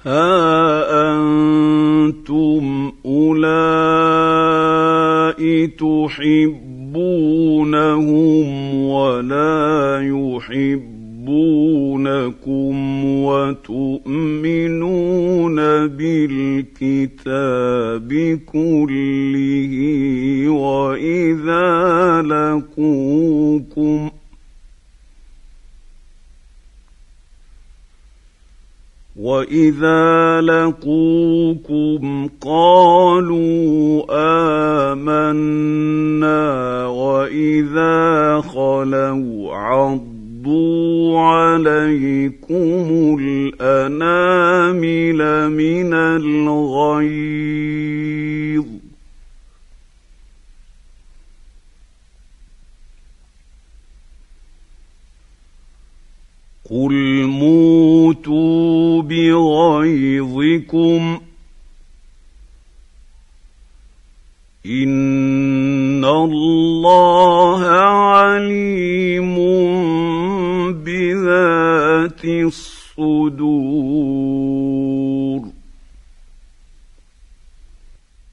ها أنتم أولئك تحبونهم ولا يحبونكم وتؤمنون بالكتاب كله وإذا لقوكم قالوا آمنا وإذا خلوا عضوا عليكم الأنامل من الغيظ قل موتوا بغيظكم إن الله عليم بذات الصدور